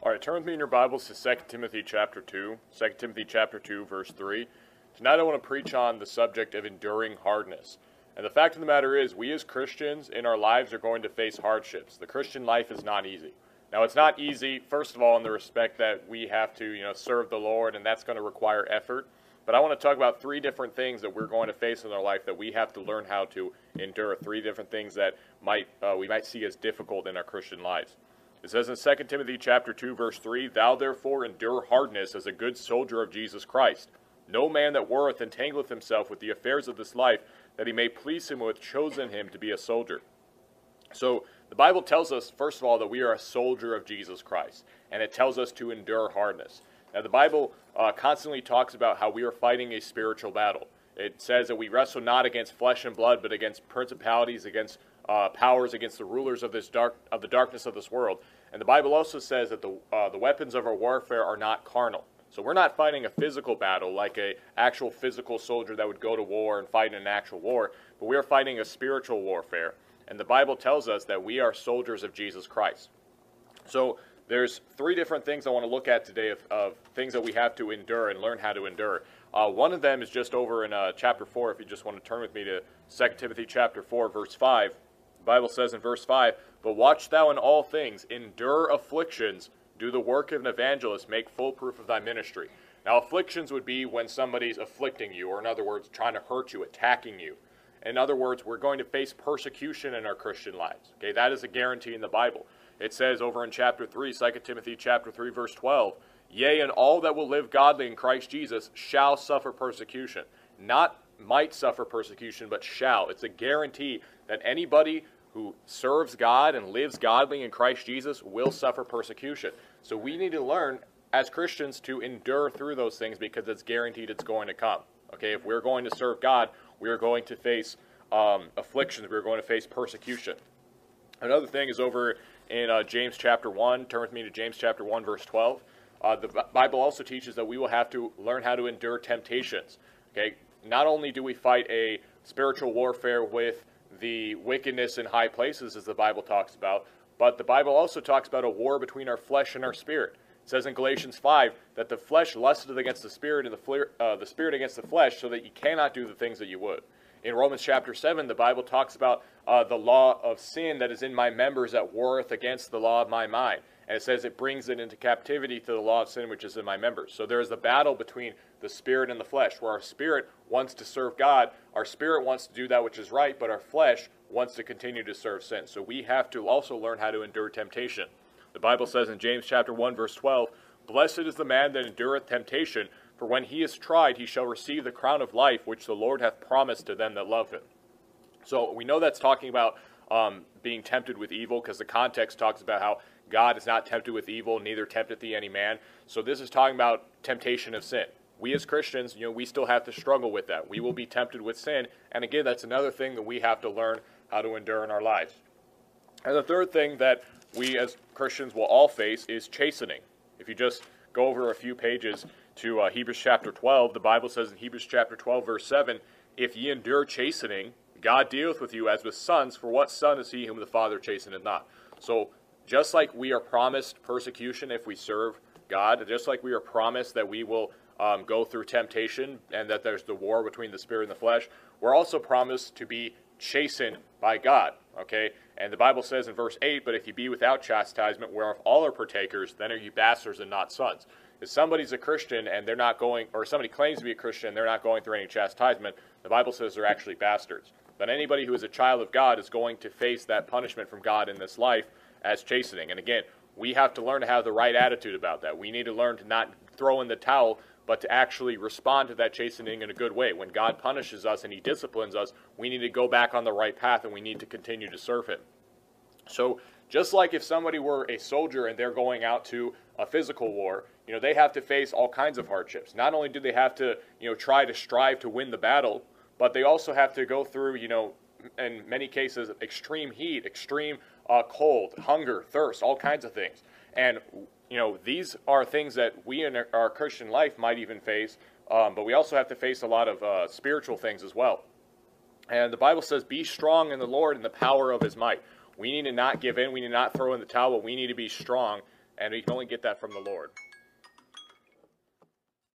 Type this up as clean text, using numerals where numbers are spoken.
All right, turn with me in your Bibles to 2 Timothy chapter 2. 2 Timothy chapter 2, verse 3. Tonight I want to preach on the subject of enduring hardness. And the fact of the matter is, we as Christians in our lives are going to face hardships. The Christian life is not easy. Now, it's not easy, first of all, in the respect that we have to, serve the Lord, and that's going to require effort. But I want to talk about three different things that we're going to face in our life that we have to learn how to endure. Three different things that we might see as difficult in our Christian lives. It says in 2 Timothy chapter 2, verse 3, "Thou therefore endure hardness as a good soldier of Jesus Christ. No man that warreth entangleth himself with the affairs of this life, that he may please him who hath chosen him to be a soldier." So the Bible tells us, first of all, that we are a soldier of Jesus Christ, and it tells us to endure hardness. Now the Bible constantly talks about how we are fighting a spiritual battle. It says that we wrestle not against flesh and blood, but against principalities, against powers, against the rulers of the darkness of this world. And the Bible also says that the weapons of our warfare are not carnal. So we're not fighting a physical battle like an actual physical soldier that would go to war and fight in an actual war, but we are fighting a spiritual warfare. And the Bible tells us that we are soldiers of Jesus Christ. So there's three different things I want to look at today of things that we have to endure and learn how to endure. One of them is just over in chapter 4, if you just want to turn with me to 2 Timothy chapter 4, verse 5. The Bible says in verse 5, "But watch thou in all things, endure afflictions, do the work of an evangelist, make full proof of thy ministry." Now, afflictions would be when somebody's afflicting you, or in other words, trying to hurt you, attacking you. In other words, we're going to face persecution in our Christian lives. Okay, that is a guarantee in the Bible. It says over in chapter 3, 2 Timothy chapter 3, verse 12, "Yea, and all that will live godly in Christ Jesus shall suffer persecution." Not might suffer persecution, but shall. It's a guarantee that anybody who serves God and lives godly in Christ Jesus will suffer persecution. So we need to learn as Christians to endure through those things because it's guaranteed it's going to come. Okay, if we're going to serve God, we are going to face afflictions. We're going to face persecution. Another thing is over in James chapter 1. Turn with me to James chapter 1, verse 12. The Bible also teaches that we will have to learn how to endure temptations. Okay, not only do we fight a spiritual warfare with the wickedness in high places, as the Bible talks about, but the Bible also talks about a war between our flesh and our spirit. It says in Galatians 5 that the flesh lusteth against the spirit, and the spirit against the flesh, so that you cannot do the things that you would. In Romans chapter 7, the Bible talks about the law of sin that is in my members that warreth against the law of my mind. And it says it brings it into captivity to the law of sin which is in my members. So there is a battle between the spirit and the flesh, where our spirit wants to serve God, our spirit wants to do that which is right, but our flesh wants to continue to serve sin. So we have to also learn how to endure temptation. The Bible says in James chapter 1, verse 12, "Blessed is the man that endureth temptation, for when he is tried, he shall receive the crown of life which the Lord hath promised to them that love him." So we know that's talking about being tempted with evil, because the context talks about how God is not tempted with evil, neither tempteth he any man. So this is talking about temptation of sin. We as Christians, we still have to struggle with that. We will be tempted with sin, and again, that's another thing that we have to learn how to endure in our lives. And the third thing that we as Christians will all face is chastening. If you just go over a few pages to Hebrews chapter 12, the Bible says in Hebrews chapter 12, verse 7, "If ye endure chastening, God dealeth with you as with sons, for what son is he whom the Father chasteneth not?" So just like we are promised persecution if we serve God, just like we are promised that we will go through temptation and that there's the war between the spirit and the flesh, we're also promised to be chastened by God. Okay, and the Bible says in verse 8, "But if ye be without chastisement, whereof all are partakers, then are ye bastards and not sons." If somebody's a Christian and they're not going, or somebody claims to be a Christian and they're not going through any chastisement, the Bible says they're actually bastards. But anybody who is a child of God is going to face that punishment from God in this life as chastening. And again, we have to learn to have the right attitude about that. We need to learn to not throw in the towel, but to actually respond to that chastening in a good way. When God punishes us and he disciplines us, we need to go back on the right path and we need to continue to serve him. So just like if somebody were a soldier and they're going out to a physical war, they have to face all kinds of hardships. Not only do they have to, try to strive to win the battle, but they also have to go through, in many cases, extreme heat, extreme cold, hunger, thirst, all kinds of things. And these are things that we in our Christian life might even face, but we also have to face a lot of spiritual things as well. And the Bible says, "Be strong in the Lord and the power of his might." We need to not give in. We need to not throw in the towel, but we need to be strong And you can only get that from the Lord.